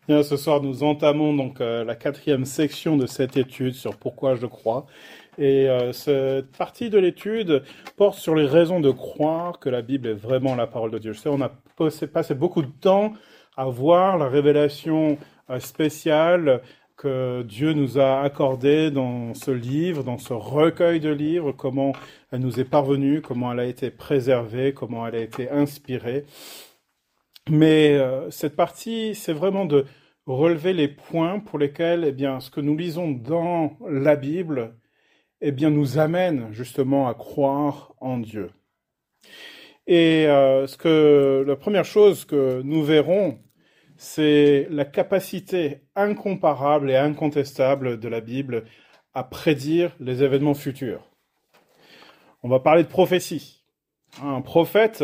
Bien, ce soir, nous entamons donc la quatrième section de cette étude sur pourquoi je crois. Et cette partie de l'étude porte sur les raisons de croire que la Bible est vraiment la parole de Dieu. Je sais, on a passé beaucoup de temps à voir la révélation spéciale que Dieu nous a accordée dans ce livre, dans ce recueil de livres, comment elle nous est parvenue, comment elle a été préservée, comment elle a été inspirée. Mais cette partie, c'est vraiment de relever les points pour lesquels, eh bien, ce que nous lisons dans la Bible, eh bien, nous amène justement à croire en Dieu. Et la première chose que nous verrons, c'est la capacité incomparable et incontestable de la Bible à prédire les événements futurs. On va parler de prophétie. Un prophète,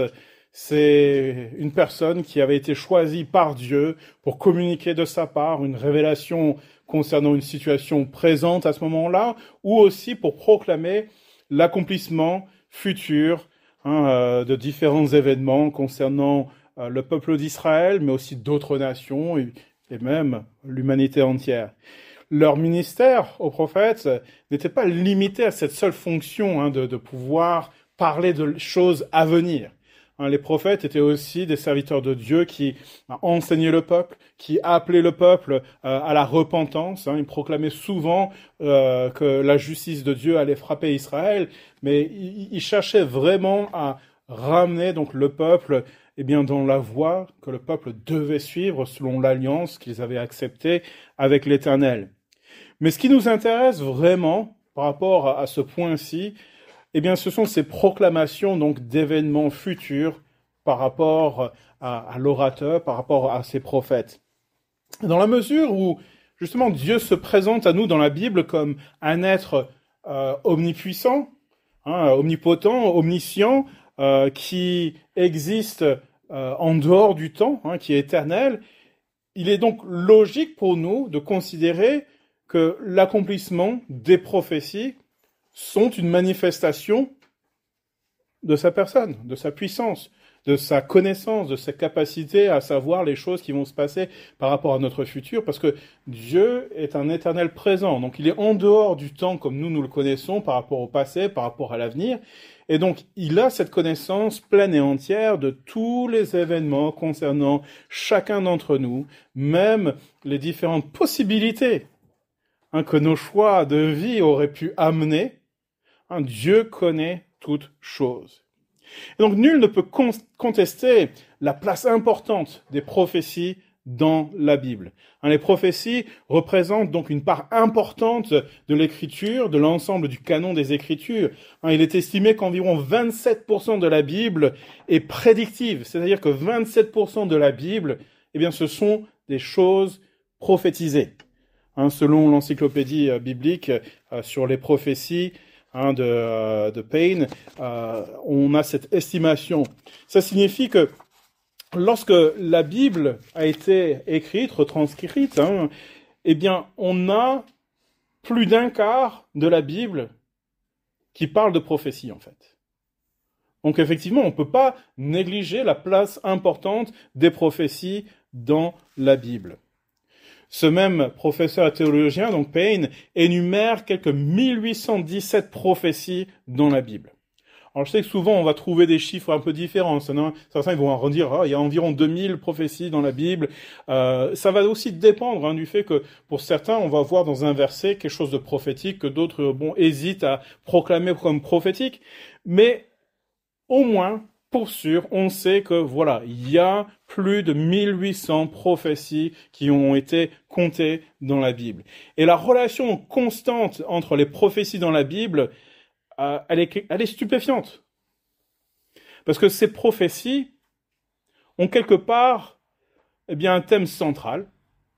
c'est une personne qui avait été choisie par Dieu pour communiquer de sa part une révélation concernant une situation présente à ce moment-là, ou aussi pour proclamer l'accomplissement futur de différents événements concernant le peuple d'Israël, mais aussi d'autres nations et même l'humanité entière. Leur ministère aux prophètes n'était pas limité à cette seule fonction de pouvoir parler de choses à venir. Les prophètes étaient aussi des serviteurs de Dieu qui enseignaient le peuple, qui appelaient le peuple à la repentance. Ils proclamaient souvent que la justice de Dieu allait frapper Israël, mais ils cherchaient vraiment à ramener donc le peuple dans la voie que le peuple devait suivre selon l'alliance qu'ils avaient acceptée avec l'Éternel. Mais ce qui nous intéresse vraiment par rapport à ce point-ci, ce sont ces proclamations donc d'événements futurs par rapport à l'orateur, par rapport à ces prophètes. Dans la mesure où justement Dieu se présente à nous dans la Bible comme un être omnipuissant, omnipotent, omniscient, qui existe en dehors du temps, qui est éternel, il est donc logique pour nous de considérer que l'accomplissement des prophéties sont une manifestation de sa personne, de sa puissance, de sa connaissance, de sa capacité à savoir les choses qui vont se passer par rapport à notre futur, parce que Dieu est un éternel présent, donc il est en dehors du temps comme nous le connaissons par rapport au passé, par rapport à l'avenir, et donc il a cette connaissance pleine et entière de tous les événements concernant chacun d'entre nous, même les différentes possibilités que nos choix de vie auraient pu amener. Dieu connaît toutes choses. Et donc nul ne peut contester la place importante des prophéties dans la Bible. Les prophéties représentent donc une part importante de l'écriture, de l'ensemble du canon des Écritures. Il est estimé qu'environ 27% de la Bible est prédictive, c'est-à-dire que 27% de la Bible, ce sont des choses prophétisées. Selon l'encyclopédie biblique sur les prophéties, de Payne, on a cette estimation. Ça signifie que lorsque la Bible a été écrite, retranscrite, on a plus d'un quart de la Bible qui parle de prophétie, en fait. Donc effectivement, on ne peut pas négliger la place importante des prophéties dans la Bible. Ce même professeur théologien, donc Payne, énumère quelques 1817 prophéties dans la Bible. Alors je sais que souvent on va trouver des chiffres un peu différents. Certains ils vont en dire il y a environ 2000 prophéties dans la Bible. Ça va aussi dépendre du fait que pour certains on va voir dans un verset quelque chose de prophétique que d'autres hésitent à proclamer comme prophétique. Mais au moins, pour sûr, on sait que il y a plus de 1800 prophéties qui ont été comptées dans la Bible. Et la relation constante entre les prophéties dans la Bible, elle est stupéfiante. Parce que ces prophéties ont quelque part, un thème central.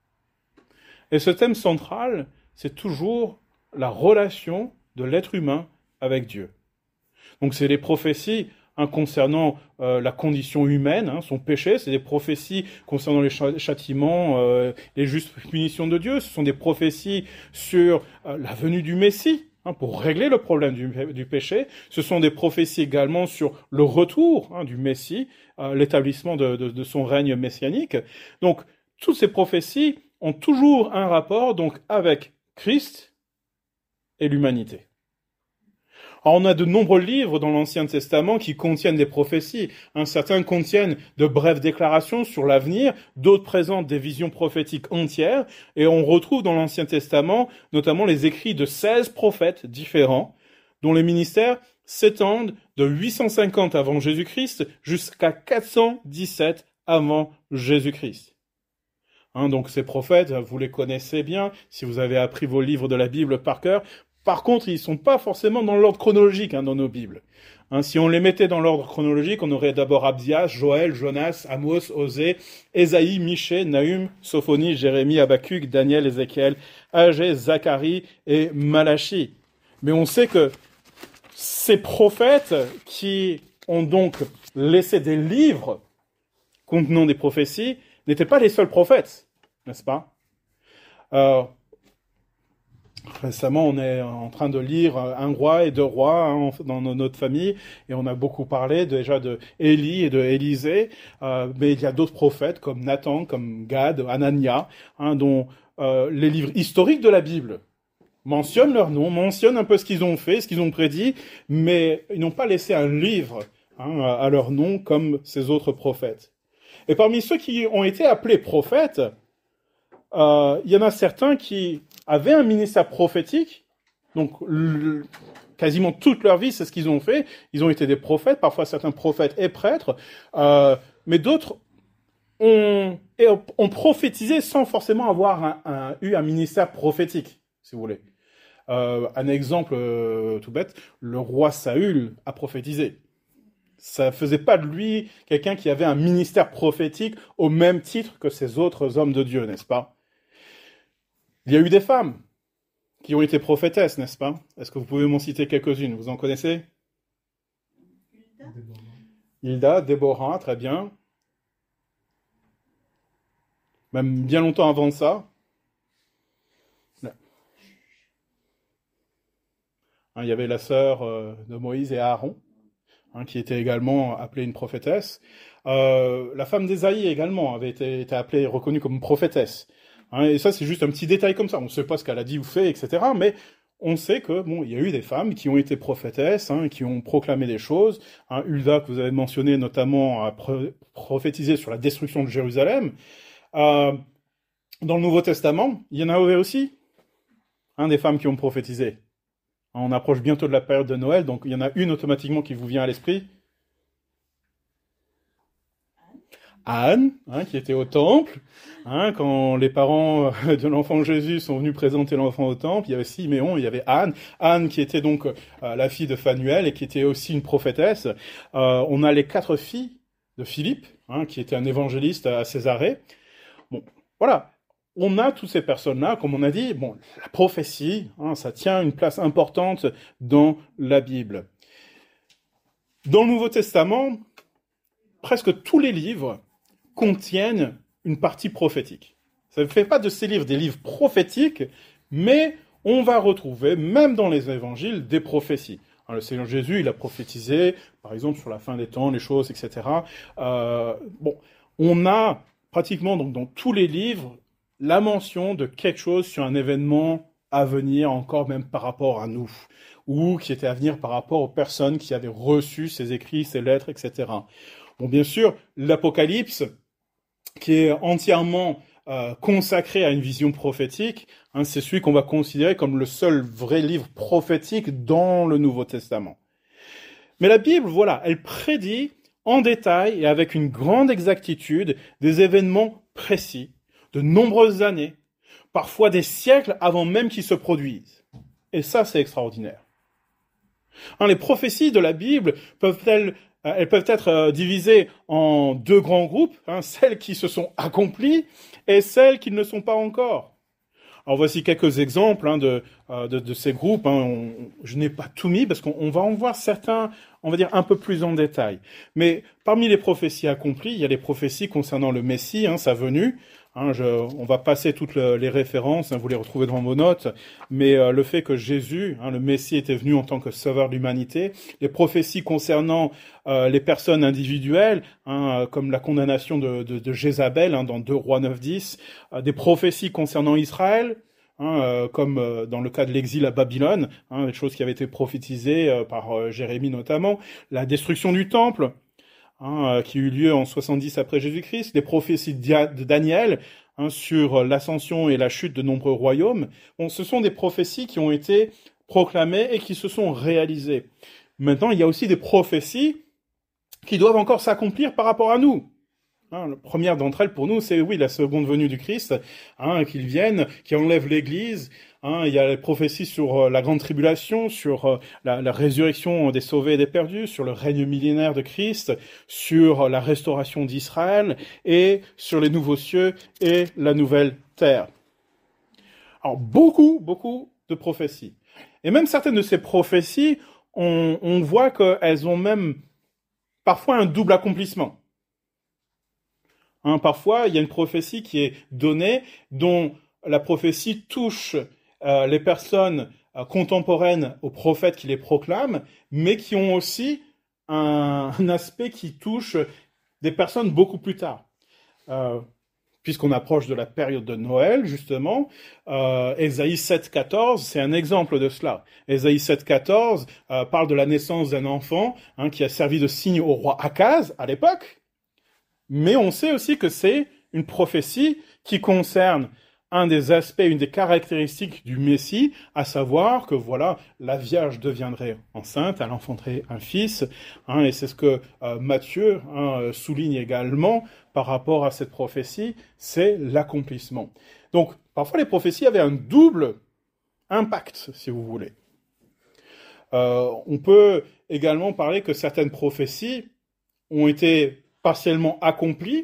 Et ce thème central, c'est toujours la relation de l'être humain avec Dieu. Donc c'est les prophéties concernant la condition humaine, son péché, c'est des prophéties concernant les châtiments, les justes punitions de Dieu, ce sont des prophéties sur la venue du Messie, pour régler le problème du péché, ce sont des prophéties également sur le retour du Messie, l'établissement de son règne messianique. Donc toutes ces prophéties ont toujours un rapport donc avec Christ et l'humanité. Alors, on a de nombreux livres dans l'Ancien Testament qui contiennent des prophéties. Certains contiennent de brèves déclarations sur l'avenir, d'autres présentent des visions prophétiques entières, et on retrouve dans l'Ancien Testament notamment les écrits de 16 prophètes différents, dont les ministères s'étendent de 850 avant Jésus-Christ jusqu'à 417 avant Jésus-Christ. Donc ces prophètes, vous les connaissez bien, si vous avez appris vos livres de la Bible par cœur. Par contre, ils ne sont pas forcément dans l'ordre chronologique dans nos Bibles. Si on les mettait dans l'ordre chronologique, on aurait d'abord Abdias, Joël, Jonas, Amos, Osée, Ésaïe, Michée, Nahum, Sophonie, Jérémie, Habacuc, Daniel, Ézéchiel, Agé, Zacharie et Malachie. Mais on sait que ces prophètes qui ont donc laissé des livres contenant des prophéties n'étaient pas les seuls prophètes, n'est-ce pas? Récemment, on est en train de lire Un roi et deux rois dans notre famille, et on a beaucoup parlé déjà de Élie et de Élisée, mais il y a d'autres prophètes comme Nathan, comme Gad, Anania, dont les livres historiques de la Bible mentionnent leur nom, mentionnent un peu ce qu'ils ont fait, ce qu'ils ont prédit, mais ils n'ont pas laissé un livre à leur nom comme ces autres prophètes. Et parmi ceux qui ont été appelés prophètes, il y en a certains qui avaient un ministère prophétique, donc quasiment toute leur vie, c'est ce qu'ils ont fait. Ils ont été des prophètes, parfois certains prophètes et prêtres, mais d'autres ont prophétisé sans forcément avoir eu un ministère prophétique, si vous voulez. Un exemple tout bête, le roi Saül a prophétisé. Ça faisait pas de lui quelqu'un qui avait un ministère prophétique au même titre que ces autres hommes de Dieu, n'est-ce pas? Il y a eu des femmes qui ont été prophétesses, n'est-ce pas? Est-ce que vous pouvez m'en citer quelques-unes? Vous en connaissez? Hilda, Déborah, très bien. Même bien longtemps avant ça. Il y avait la sœur de Moïse et Aaron, qui était également appelée une prophétesse. La femme d'Ésaïe également avait été appelée, reconnue comme prophétesse. Et ça, c'est juste un petit détail comme ça. On ne sait pas ce qu'elle a dit ou fait, etc. Mais on sait que il y a eu des femmes qui ont été prophétesses, qui ont proclamé des choses. Hulda, que vous avez mentionné notamment, a prophétisé sur la destruction de Jérusalem. Dans le Nouveau Testament, il y en a aussi, des femmes qui ont prophétisé. On approche bientôt de la période de Noël, donc il y en a une automatiquement qui vous vient à l'esprit. Anne, qui était au temple, quand les parents de l'enfant Jésus sont venus présenter l'enfant au temple, il y avait Siméon, il y avait Anne qui était donc la fille de Phanuel et qui était aussi une prophétesse. On a les 4 filles de Philippe, qui était un évangéliste à Césarée. Bon, voilà. On a toutes ces personnes-là, comme on a dit, la prophétie, ça tient une place importante dans la Bible. Dans le Nouveau Testament, presque tous les livres contiennent une partie prophétique. Ça ne fait pas de ces livres des livres prophétiques, mais on va retrouver, même dans les évangiles, des prophéties. Alors, le Seigneur Jésus, il a prophétisé, par exemple, sur la fin des temps, les choses, etc. On a pratiquement donc, dans tous les livres la mention de quelque chose sur un événement à venir, encore même par rapport à nous, ou qui était à venir par rapport aux personnes qui avaient reçu ces écrits, ces lettres, etc. Bien sûr, l'Apocalypse, qui est entièrement consacré à une vision prophétique, c'est celui qu'on va considérer comme le seul vrai livre prophétique dans le Nouveau Testament. Mais la Bible, voilà, elle prédit en détail et avec une grande exactitude des événements précis, de nombreuses années, parfois des siècles avant même qu'ils se produisent. Et ça, c'est extraordinaire. Les prophéties de la Bible elles peuvent être divisées en 2 grands groupes, celles qui se sont accomplies et celles qui ne le sont pas encore. Alors voici quelques exemples de ces groupes. Je n'ai pas tout mis parce qu'on va en voir certains, on va dire, un peu plus en détail. Mais parmi les prophéties accomplies, il y a les prophéties concernant le Messie, sa venue. On va passer toutes les références, vous les retrouvez dans vos notes, mais le fait que Jésus, le Messie, était venu en tant que sauveur de l'humanité, les prophéties concernant les personnes individuelles, comme la condamnation de Jézabel dans 2 Rois 9-10, des prophéties concernant Israël, comme dans le cas de l'exil à Babylone, des choses qui avaient été prophétisées par Jérémie notamment, la destruction du temple, qui eut lieu en 70 après Jésus-Christ, les prophéties de Daniel sur l'ascension et la chute de nombreux royaumes. Bon, ce sont des prophéties qui ont été proclamées et qui se sont réalisées. Maintenant, il y a aussi des prophéties qui doivent encore s'accomplir par rapport à nous. La première d'entre elles pour nous, c'est la seconde venue du Christ, qu'il vienne, qui enlève l'Église. Il y a les prophéties sur la grande tribulation, sur la résurrection des sauvés et des perdus, sur le règne millénaire de Christ, sur la restauration d'Israël et sur les nouveaux cieux et la nouvelle terre. Alors beaucoup de prophéties. Et même certaines de ces prophéties, on voit qu'elles ont même parfois un double accomplissement. Parfois, il y a une prophétie qui est donnée, dont la prophétie touche les personnes contemporaines aux prophètes qui les proclament, mais qui ont aussi un aspect qui touche des personnes beaucoup plus tard. Puisqu'on approche de la période de Noël, justement, Ésaïe 7,14, c'est un exemple de cela. Ésaïe 7,14 parle de la naissance d'un enfant qui a servi de signe au roi Akaz à l'époque. Mais on sait aussi que c'est une prophétie qui concerne un des aspects, une des caractéristiques du Messie, à savoir que la Vierge deviendrait enceinte, elle enfanterait un fils, et c'est ce que Matthieu souligne également par rapport à cette prophétie, c'est l'accomplissement. Donc, parfois les prophéties avaient un double impact, si vous voulez. On peut également parler que certaines prophéties ont été partiellement accompli,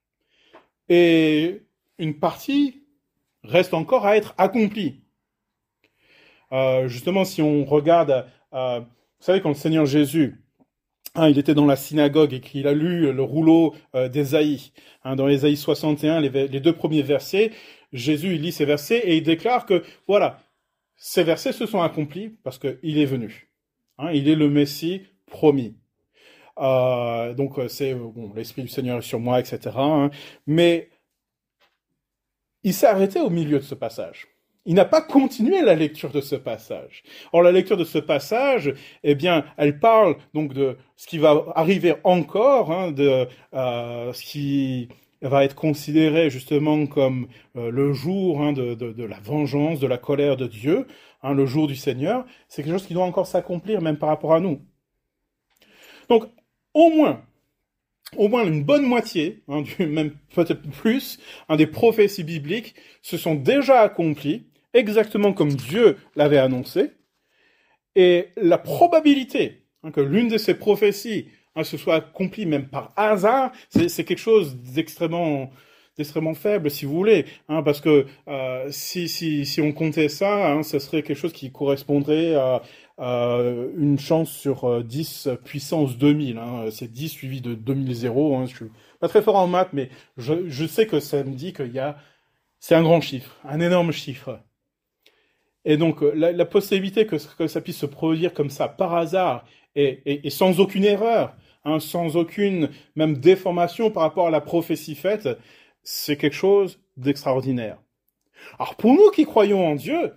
et une partie reste encore à être accomplie. Justement, si on regarde, vous savez, quand le Seigneur Jésus, il était dans la synagogue et qu'il a lu le rouleau d'Ésaïe, dans Ésaïe 61, les 2 premiers versets, Jésus il lit ces versets et il déclare que, ces versets se sont accomplis parce qu'il est venu. Il est le Messie promis. Donc c'est l'Esprit du Seigneur est sur moi, etc. Mais il s'est arrêté au milieu de ce passage. Il n'a pas continué la lecture de ce passage. Or, la lecture de ce passage, elle parle donc de ce qui va arriver encore, de ce qui va être considéré justement comme le jour de la vengeance, de la colère de Dieu, le jour du Seigneur. C'est quelque chose qui doit encore s'accomplir, même par rapport à nous. Donc, au moins une bonne moitié, même peut-être plus, des prophéties bibliques se sont déjà accomplies, exactement comme Dieu l'avait annoncé, et la probabilité que l'une de ces prophéties se soit accomplie même par hasard, c'est quelque chose d'extrêmement faible, si vous voulez, parce que si on comptait ça, ce serait quelque chose qui correspondrait à une chance sur 10 puissance 2000. C'est 10 suivi de 2000. Je suis pas très fort en maths, mais je sais que ça me dit c'est un grand chiffre, un énorme chiffre. Et donc, la possibilité que ça puisse se produire comme ça, par hasard, et sans aucune erreur, sans aucune même déformation par rapport à la prophétie faite, c'est quelque chose d'extraordinaire. Alors, pour nous qui croyons en Dieu,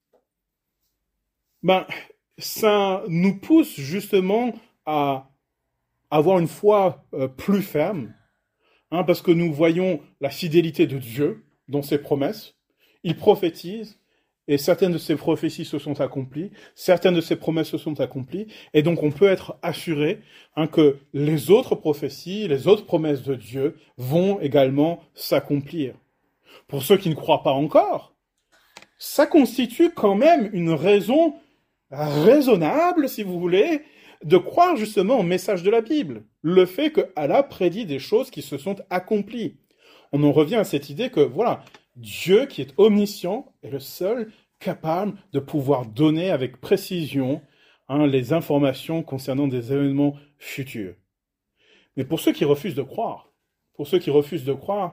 ça nous pousse justement à avoir une foi plus ferme, parce que nous voyons la fidélité de Dieu dans ses promesses. Il prophétise, et certaines de ses prophéties se sont accomplies, certaines de ses promesses se sont accomplies, et donc on peut être assuré que les autres prophéties, les autres promesses de Dieu vont également s'accomplir. Pour ceux qui ne croient pas encore, ça constitue quand même une raison raisonnable, si vous voulez, de croire justement au message de la Bible. Le fait qu'Allah a prédit des choses qui se sont accomplies. On en revient à cette idée que, Dieu, qui est omniscient, est le seul capable de pouvoir donner avec précision les informations concernant des événements futurs. Mais pour ceux qui refusent de croire,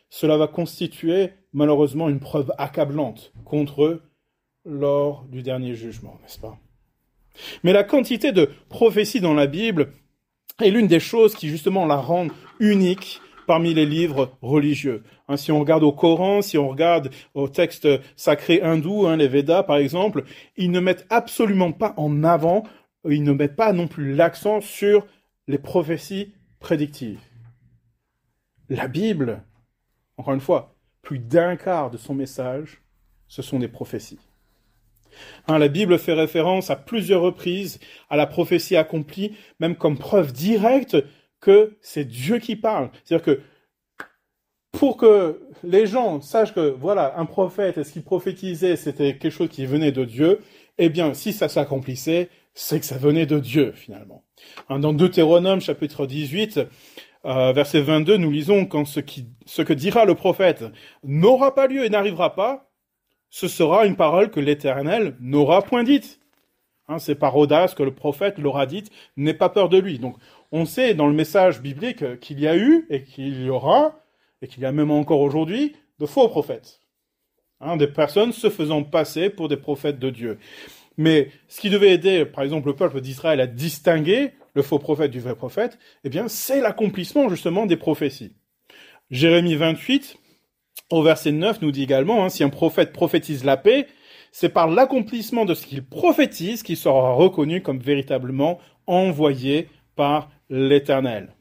cela va constituer malheureusement une preuve accablante contre eux lors du dernier jugement, n'est-ce pas? Mais la quantité de prophéties dans la Bible est l'une des choses qui justement la rendent unique parmi les livres religieux. Si on regarde au Coran, si on regarde aux textes sacrés hindous, les Védas par exemple, ils ne mettent absolument pas en avant, ils ne mettent pas non plus l'accent sur les prophéties prédictives. La Bible, encore une fois, plus d'un quart de son message, ce sont des prophéties. La Bible fait référence à plusieurs reprises à la prophétie accomplie, même comme preuve directe que c'est Dieu qui parle. C'est-à-dire que pour que les gens sachent que, voilà, un prophète, et ce qu'il prophétisait, c'était quelque chose qui venait de Dieu, eh bien, si ça s'accomplissait, c'est que ça venait de Dieu, finalement. Dans Deutéronome, chapitre 18, verset 22, nous lisons « Quand ce que dira le prophète n'aura pas lieu et n'arrivera pas, ce sera une parole que l'Éternel n'aura point dite. » C'est par audace que le prophète l'aura dite, n'aie pas peur de lui. Donc, on sait dans le message biblique qu'il y a eu, et qu'il y aura, et qu'il y a même encore aujourd'hui, de faux prophètes. Des personnes se faisant passer pour des prophètes de Dieu. Mais ce qui devait aider, par exemple, le peuple d'Israël à distinguer le faux prophète du vrai prophète, eh bien, c'est l'accomplissement, justement, des prophéties. Jérémie 28, au verset 9, nous dit également, si un prophète prophétise la paix, c'est par l'accomplissement de ce qu'il prophétise qu'il sera reconnu comme véritablement envoyé par l'Éternel.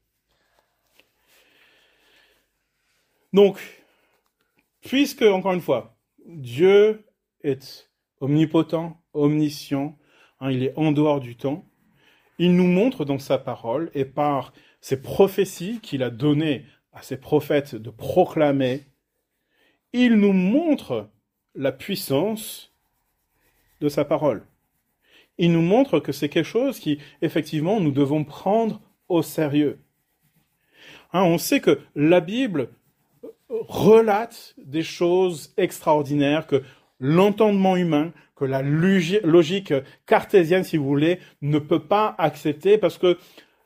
Donc, puisque, encore une fois, Dieu est omnipotent, omniscient, il est en dehors du temps, il nous montre dans sa parole et par ces prophéties qu'il a données à ses prophètes de proclamer, il nous montre la puissance de sa parole. Il nous montre que c'est quelque chose qui, effectivement, nous devons prendre au sérieux. On sait que la Bible relate des choses extraordinaires que l'entendement humain, que la logique cartésienne, si vous voulez, ne peut pas accepter parce que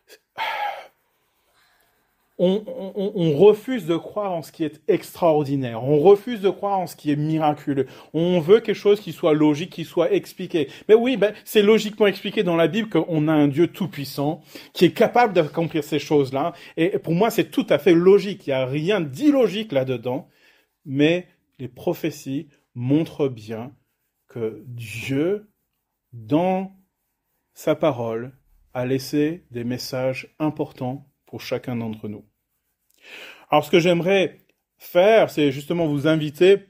on refuse de croire en ce qui est extraordinaire. On refuse de croire en ce qui est miraculeux. On veut quelque chose qui soit logique, qui soit expliqué. Mais oui, c'est logiquement expliqué dans la Bible qu'on a un Dieu tout-puissant qui est capable d'accomplir ces choses-là. Et pour moi, c'est tout à fait logique. Il n'y a rien d'illogique là-dedans. Mais les prophéties montrent bien que Dieu, dans sa parole, a laissé des messages importants pour chacun d'entre nous. Alors, ce que j'aimerais faire, c'est justement vous inviter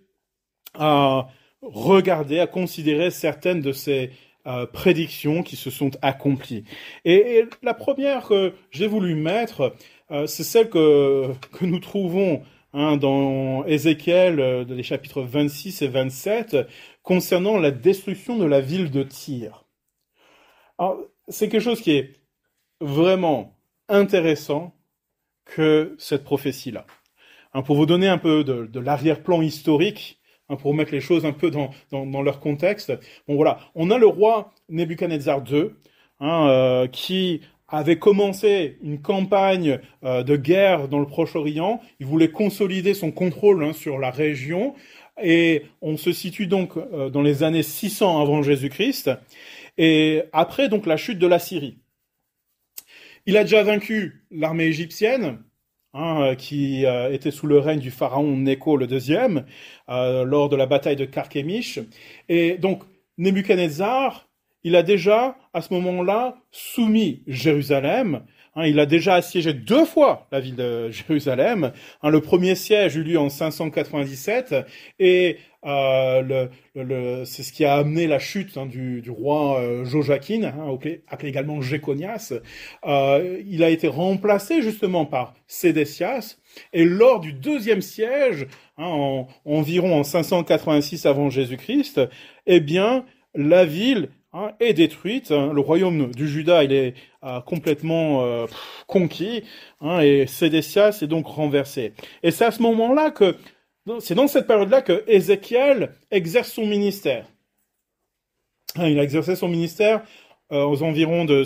à regarder, à considérer certaines de ces prédictions qui se sont accomplies. Et la première que j'ai voulu mettre, c'est celle que nous trouvons dans Ézéchiel, les chapitres 26 et 27, concernant la destruction de la ville de Tyr. Alors, c'est quelque chose qui est vraiment intéressant que cette prophétie-là. Pour vous donner un peu de l'arrière-plan historique, pour mettre les choses un peu dans leur contexte, bon voilà, on a le roi Nebuchadnezzar II, qui avait commencé une campagne de guerre dans le Proche-Orient. Il voulait consolider son contrôle sur la région, et on se situe donc dans les années 600 avant Jésus-Christ, et après donc la chute de la Syrie. Il a déjà vaincu l'armée égyptienne, qui était sous le règne du pharaon Nécho le II, lors de la bataille de Carchemish. Et donc, Nebuchadnezzar, il a déjà, à ce moment-là, soumis Jérusalem. Il a déjà assiégé 2 fois la ville de Jérusalem. Le premier siège eut lieu en 597, et c'est ce qui a amené la chute du roi Joachim, appelé également Jéconias. Il a été remplacé justement par Sédécias, et lors du 2e siège, environ en 586 avant Jésus-Christ, eh bien, la ville est détruite. Le royaume du Juda, il est complètement conquis, et Sédécias est donc renversé. Et c'est à ce moment-là c'est dans cette période-là que Ézéchiel exerce son ministère. Il a exercé son ministère aux environs de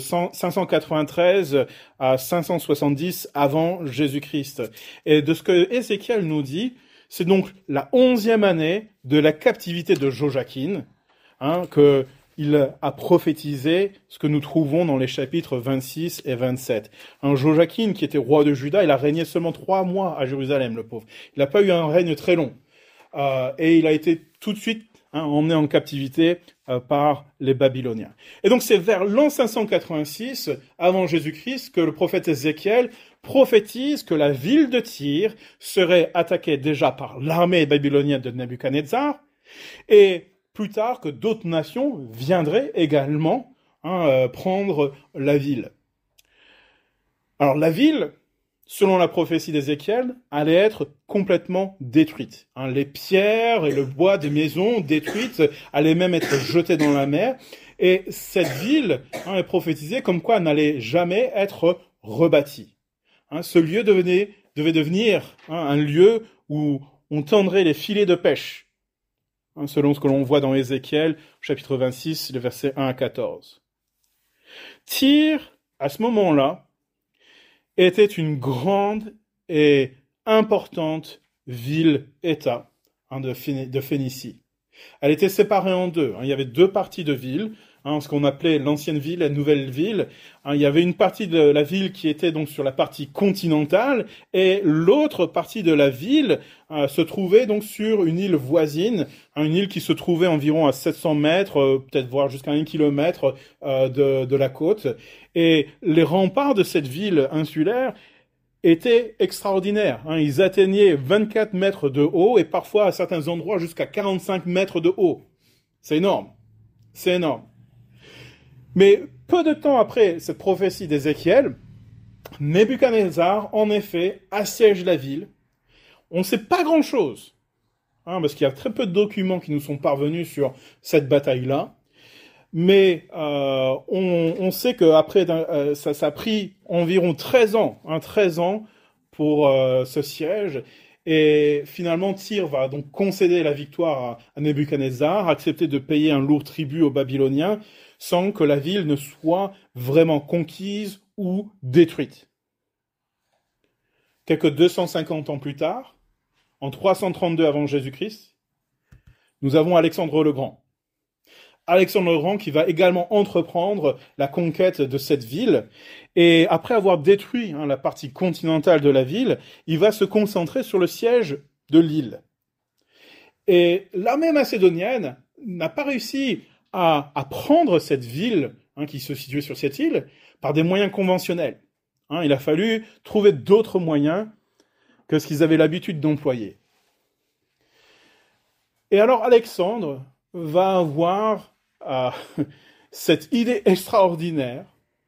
593 à 570 avant Jésus-Christ. Et de ce que Ézéchiel nous dit, c'est donc la 11e année de la captivité de Joachim, que il a prophétisé ce que nous trouvons dans les chapitres 26 et 27. Joachim, qui était roi de Juda, il a régné seulement 3 mois à Jérusalem, le pauvre. Il n'a pas eu un règne très long. Et il a été tout de suite emmené en captivité par les Babyloniens. Et donc c'est vers l'an 586, avant Jésus-Christ, que le prophète Ézéchiel prophétise que la ville de Tyr serait attaquée déjà par l'armée babylonienne de Nebuchadnezzar, et plus tard que d'autres nations viendraient également prendre la ville. Alors la ville, selon la prophétie d'Ézéchiel, allait être complètement détruite. Les pierres et le bois des maisons détruites allaient même être jetées dans la mer. Et cette ville est prophétisée comme quoi elle n'allait jamais être rebâtie. Ce lieu devait devenir un lieu où on tendrait les filets de pêche, selon ce que l'on voit dans Ézéchiel, chapitre 26, les versets 1 à 14. Tyr, à ce moment-là, était une grande et importante ville-État de Phénicie. Elle était séparée en deux. Il y avait 2 parties de ville, ce qu'on appelait l'ancienne ville et la nouvelle ville. Il y avait une partie de la ville qui était donc sur la partie continentale, et l'autre partie de la ville se trouvait donc sur une île voisine, une île qui se trouvait environ à 700 mètres, peut-être voire jusqu'à 1 kilomètre de la côte. Et les remparts de cette ville insulaire étaient extraordinaires. Ils atteignaient 24 mètres de haut et parfois à certains endroits jusqu'à 45 mètres de haut. C'est énorme. C'est énorme. Mais peu de temps après cette prophétie d'Ézéchiel, Nebuchadnezzar, en effet, assiège la ville. On ne sait pas grand-chose, parce qu'il y a très peu de documents qui nous sont parvenus sur cette bataille-là. Mais on sait qu'après, ça a pris environ 13 ans, 13 ans pour ce siège. Et finalement, Tyr va donc concéder la victoire à Nebuchadnezzar, accepter de payer un lourd tribut aux Babyloniens, sans que la ville ne soit vraiment conquise ou détruite. Quelques 250 ans plus tard, en 332 avant Jésus-Christ, nous avons Alexandre le Grand. Alexandre le Grand qui va également entreprendre la conquête de cette ville. Et après avoir détruit la partie continentale de la ville, il va se concentrer sur le siège de l'île. Et l'armée macédonienne n'a pas réussi à prendre cette ville qui se situait sur cette île par des moyens conventionnels. Il a fallu trouver d'autres moyens que ce qu'ils avaient l'habitude d'employer. Et alors Alexandre va avoir cette idée extraordinaire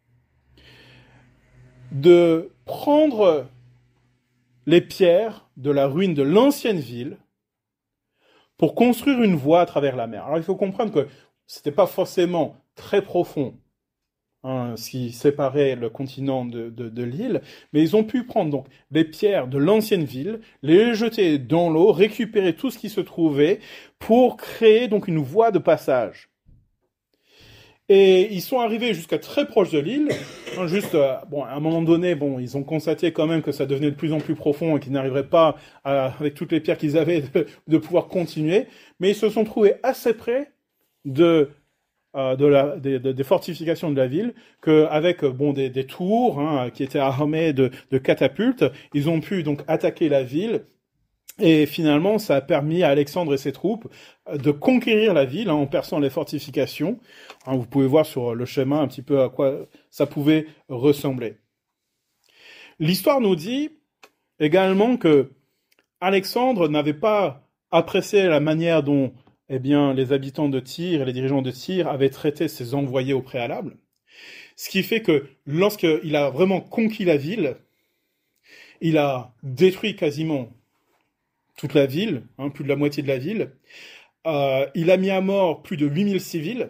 de prendre les pierres de la ruine de l'ancienne ville pour construire une voie à travers la mer. Alors il faut comprendre que c'était pas forcément très profond, ce qui séparait le continent de l'île, mais ils ont pu prendre donc les pierres de l'ancienne ville, les jeter dans l'eau, récupérer tout ce qui se trouvait pour créer donc une voie de passage. Et ils sont arrivés jusqu'à très proche de l'île, à un moment donné, ils ont constaté quand même que ça devenait de plus en plus profond et qu'ils n'arriveraient pas, avec toutes les pierres qu'ils avaient, de pouvoir continuer, mais ils se sont trouvés assez près des fortifications de la ville, qu'avec des tours qui étaient armées de catapultes, ils ont pu donc attaquer la ville. Et finalement, ça a permis à Alexandre et ses troupes de conquérir la ville en perçant les fortifications. Vous pouvez voir sur le schéma un petit peu à quoi ça pouvait ressembler. L'histoire nous dit également que Alexandre n'avait pas apprécié la manière dont les habitants de Tyr et les dirigeants de Tyr avaient traité ses envoyés au préalable. Ce qui fait que lorsqu'il a vraiment conquis la ville, il a détruit quasiment toute la ville, plus de la moitié de la ville. Il a mis à mort plus de 8000 civils,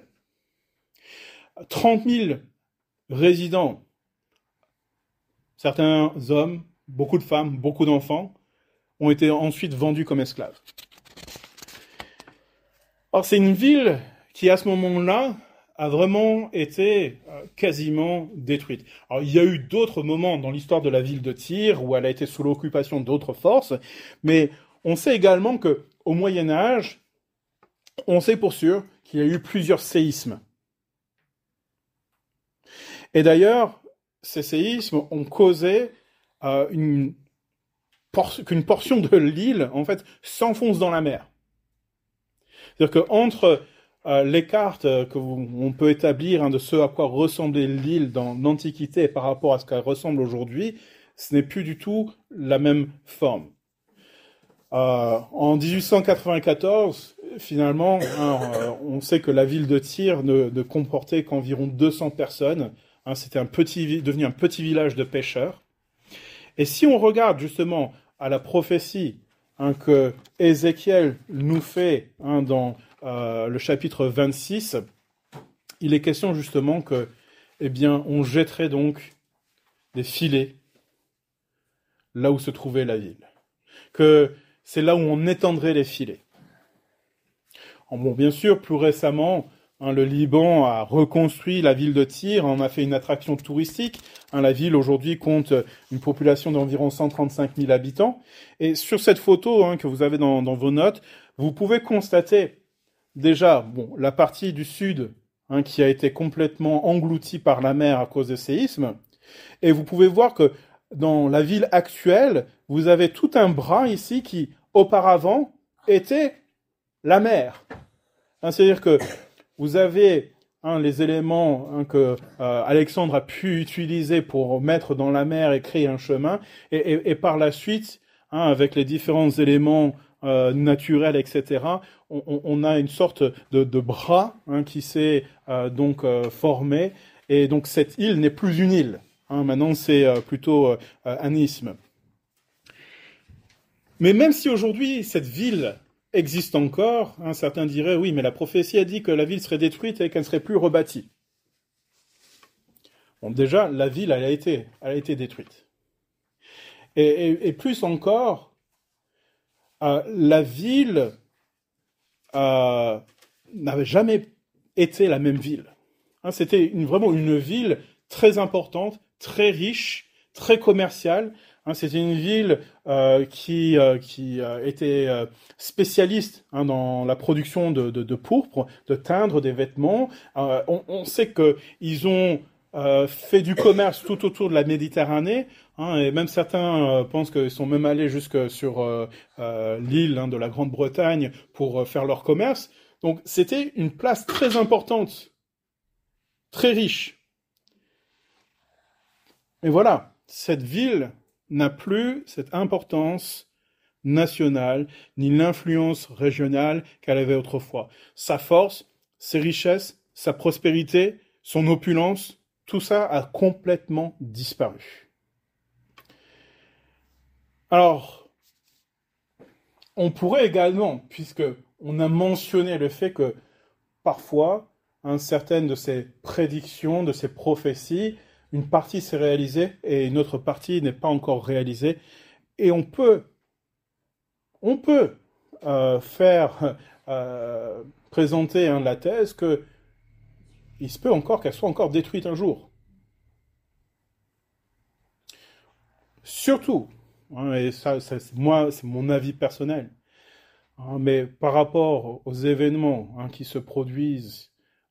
30 000 résidents, certains hommes, beaucoup de femmes, beaucoup d'enfants, ont été ensuite vendus comme esclaves. Or, c'est une ville qui, à ce moment-là, a vraiment été quasiment détruite. Alors, il y a eu d'autres moments dans l'histoire de la ville de Tyr où elle a été sous l'occupation d'autres forces, mais on sait également que au Moyen Âge, on sait pour sûr qu'il y a eu plusieurs séismes. Et d'ailleurs, ces séismes ont causé qu'une portion de l'île, en fait, s'enfonce dans la mer. C'est-à-dire qu'entre les cartes qu'on peut établir de ce à quoi ressemblait l'île dans l'Antiquité par rapport à ce qu'elle ressemble aujourd'hui, ce n'est plus du tout la même forme. En 1894, finalement, on sait que la ville de Tyr ne comportait qu'environ 200 personnes. C'était devenu un petit village de pêcheurs. Et si on regarde justement à la prophétie que Ézéchiel nous fait dans le chapitre 26, il est question justement que, eh bien, on jetterait donc des filets là où se trouvait la ville. Que c'est là où on étendrait les filets. Bon, bien sûr, plus récemment, le Liban a reconstruit la ville de Tyr, en a fait une attraction touristique. La ville aujourd'hui compte une population d'environ 135 000 habitants. Et sur cette photo que vous avez dans vos notes, vous pouvez constater déjà la partie du sud qui a été complètement engloutie par la mer à cause des séismes. Et vous pouvez voir que dans la ville actuelle, vous avez tout un bras ici qui, auparavant, était la mer. C'est-à-dire que vous avez les éléments que Alexandre a pu utiliser pour mettre dans la mer et créer un chemin, et par la suite, avec les différents éléments naturels, etc., on a une sorte de bras qui s'est donc formé, et donc cette île n'est plus une île. Maintenant, c'est plutôt un isthme. Mais même si aujourd'hui, cette ville existe encore, certains diraient, oui, mais la prophétie a dit que la ville serait détruite et qu'elle ne serait plus rebâtie. Bon, déjà, la ville, elle a été détruite. Et plus encore, la ville n'avait jamais été la même ville. C'était vraiment une ville très importante, très riche, très commerciale. C'était une ville qui était spécialiste dans la production de pourpre, de teindre des vêtements. On sait qu'ils ont fait du commerce tout autour de la Méditerranée, et même certains pensent qu'ils sont même allés jusque sur l'île de la Grande-Bretagne pour faire leur commerce. Donc c'était une place très importante, très riche. Et voilà, cette ville n'a plus cette importance nationale, ni l'influence régionale qu'elle avait autrefois. Sa force, ses richesses, sa prospérité, son opulence, tout ça a complètement disparu. Alors, on pourrait également, puisque on a mentionné le fait que parfois, certaines de ces prédictions, de ces prophéties, une partie s'est réalisée et une autre partie n'est pas encore réalisée. Et on peut faire présenter la thèse que il se peut encore qu'elle soit encore détruite un jour. Surtout, et ça c'est mon avis personnel, mais par rapport aux événements qui se produisent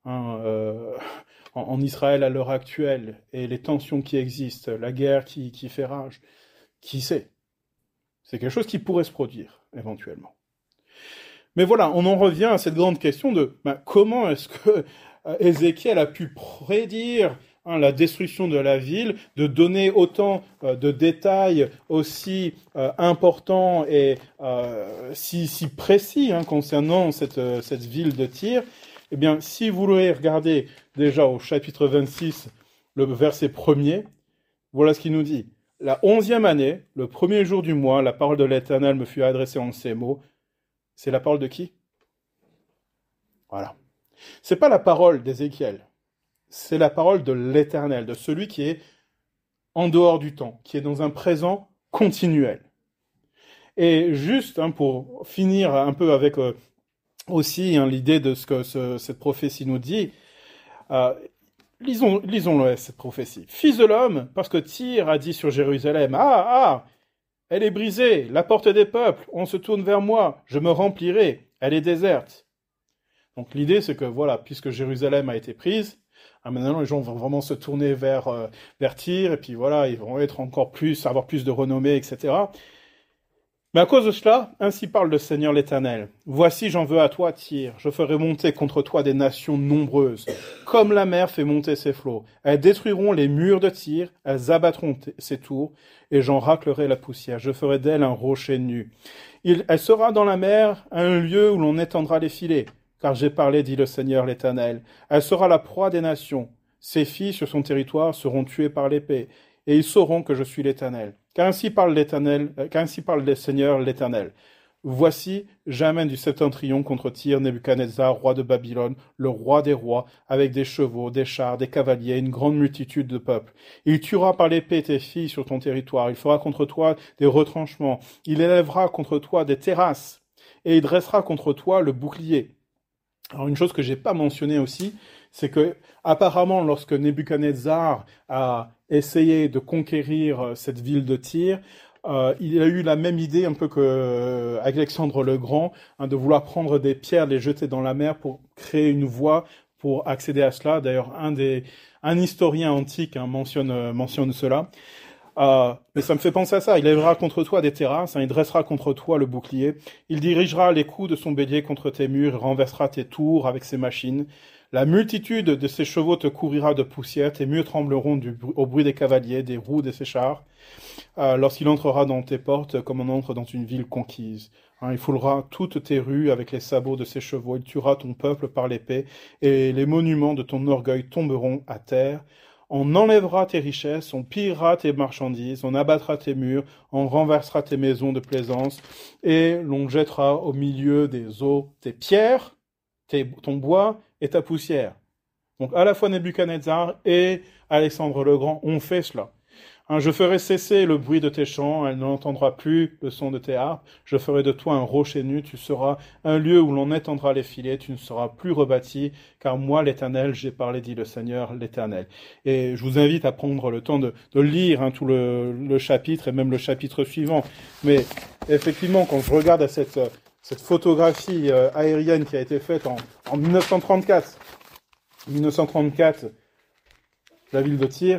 en Israël à l'heure actuelle, et les tensions qui existent, la guerre qui fait rage, qui sait? C'est quelque chose qui pourrait se produire, éventuellement. Mais voilà, on en revient à cette grande question de comment est-ce que Ézéchiel a pu prédire la destruction de la ville, de donner autant de détails aussi importants et si précis concernant cette ville de Tyr. Eh bien, si vous voulez regarder déjà au chapitre 26, le verset 1er, voilà ce qu'il nous dit. La 11e année, le premier jour du mois, la parole de l'Éternel me fut adressée en ces mots. C'est la parole de qui? Voilà. C'est pas la parole d'Ézéchiel. C'est la parole de l'Éternel, de celui qui est en dehors du temps, qui est dans un présent continuel. Et juste pour finir un peu avec aussi l'idée de ce que cette prophétie nous dit, Euh, lisons-le, cette prophétie. Fils de l'homme, parce que Tyr a dit sur Jérusalem, ah, ah, elle est brisée, la porte des peuples, on se tourne vers moi, je me remplirai, elle est déserte. Donc l'idée, c'est que voilà, puisque Jérusalem a été prise, maintenant les gens vont vraiment se tourner vers Tyr, et puis voilà, ils vont être encore plus, avoir plus de renommée, etc. Mais à cause de cela, ainsi parle le Seigneur l'Éternel. Voici, j'en veux à toi, Tyr. Je ferai monter contre toi des nations nombreuses, comme la mer fait monter ses flots. Elles détruiront les murs de Tyr, elles abattront ses tours, et j'en raclerai la poussière. Je ferai d'elle un rocher nu. Elle sera dans la mer, un lieu où l'on étendra les filets. Car j'ai parlé, dit le Seigneur l'Éternel. Elle sera la proie des nations. Ses filles sur son territoire seront tuées par l'épée, et ils sauront que je suis l'Éternel. Car ainsi parle le Seigneur l'Éternel. Voici, j'amène du septentrion contre Tyr, Nebuchadnezzar, roi de Babylone, le roi des rois, avec des chevaux, des chars, des cavaliers, une grande multitude de peuples. Il tuera par l'épée tes filles sur ton territoire, il fera contre toi des retranchements, il élèvera contre toi des terrasses, et il dressera contre toi le bouclier. Alors une chose que j'ai pas mentionnée aussi, c'est que apparemment lorsque Nebuchadnezzar a essayé de conquérir cette ville de Tyr, il a eu la même idée un peu que Alexandre le Grand, hein, de vouloir prendre des pierres, les jeter dans la mer pour créer une voie pour accéder à cela. D'ailleurs, un historien antique mentionne cela. Mais ça me fait penser à ça. Il élèvera contre toi des terrasses, hein, il dressera contre toi le bouclier. Il dirigera les coups de son bélier contre tes murs, il renversera tes tours avec ses machines. La multitude de ses chevaux te couvrira de poussière, tes murs trembleront au bruit des cavaliers, des roues de ses chars. Lorsqu'il entrera dans tes portes comme on entre dans une ville conquise. Hein, il foulera toutes tes rues avec les sabots de ses chevaux, il tuera ton peuple par l'épée, et les monuments de ton orgueil tomberont à terre. On enlèvera tes richesses, on pillera tes marchandises, on abattra tes murs, on renversera tes maisons de plaisance, et l'on jettera au milieu des eaux tes pierres, ton bois et ta poussière. Donc à la fois Nebuchadnezzar et Alexandre le Grand ont fait cela. Hein, je ferai cesser le bruit de tes chants, elle n'entendra plus le son de tes harpes. Je ferai de toi un rocher nu, tu seras un lieu où l'on étendra les filets, tu ne seras plus rebâti, car moi, l'Éternel, j'ai parlé, dit le Seigneur, l'Éternel. Et je vous invite à prendre le temps de lire tout le chapitre, et même le chapitre suivant. Mais effectivement, quand je regarde à cette photographie aérienne qui a été faite en 1934, la ville de Tyr,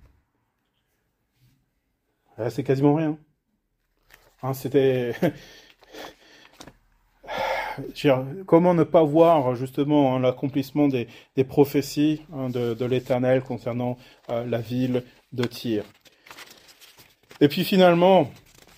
c'est quasiment rien. Hein, c'était... Comment ne pas voir justement l'accomplissement des prophéties de l'Éternel concernant la ville de Tyr. Et puis finalement,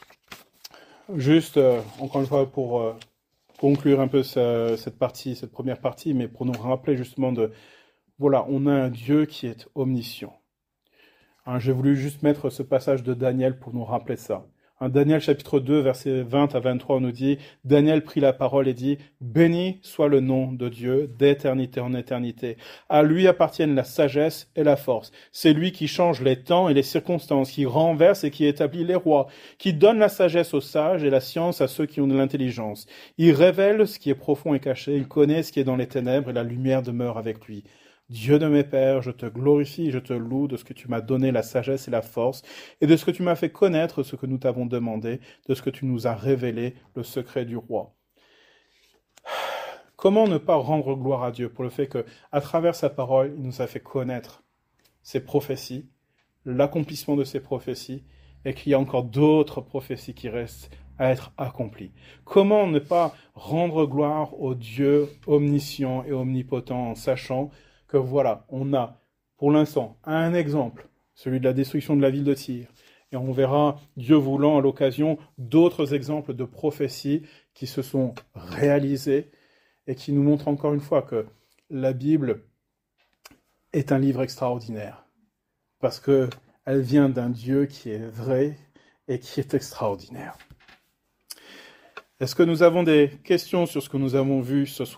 juste encore une fois pour conclure un peu cette première partie, mais pour nous rappeler justement voilà, on a un Dieu qui est omniscient. Hein, j'ai voulu juste mettre ce passage de Daniel pour nous rappeler ça. Hein, Daniel chapitre 2, versets 20 à 23, on nous dit, Daniel prit la parole et dit, « Béni soit le nom de Dieu, d'éternité en éternité. À lui appartiennent la sagesse et la force. C'est lui qui change les temps et les circonstances, qui renverse et qui établit les rois, qui donne la sagesse aux sages et la science à ceux qui ont de l'intelligence. Il révèle ce qui est profond et caché, il connaît ce qui est dans les ténèbres et la lumière demeure avec lui. » Dieu de mes pères, je te glorifie, je te loue de ce que tu m'as donné la sagesse et la force, et de ce que tu m'as fait connaître ce que nous t'avons demandé, de ce que tu nous as révélé, le secret du roi. Comment ne pas rendre gloire à Dieu pour le fait que, à travers sa parole, il nous a fait connaître ses prophéties, l'accomplissement de ses prophéties, et qu'il y a encore d'autres prophéties qui restent à être accomplies. Comment ne pas rendre gloire au Dieu omniscient et omnipotent en sachant que voilà, on a pour l'instant un exemple, celui de la destruction de la ville de Tyr, et on verra, Dieu voulant à l'occasion, d'autres exemples de prophéties qui se sont réalisées et qui nous montrent encore une fois que la Bible est un livre extraordinaire, parce qu'elle vient d'un Dieu qui est vrai et qui est extraordinaire. Est-ce que nous avons des questions sur ce que nous avons vu ce soir ?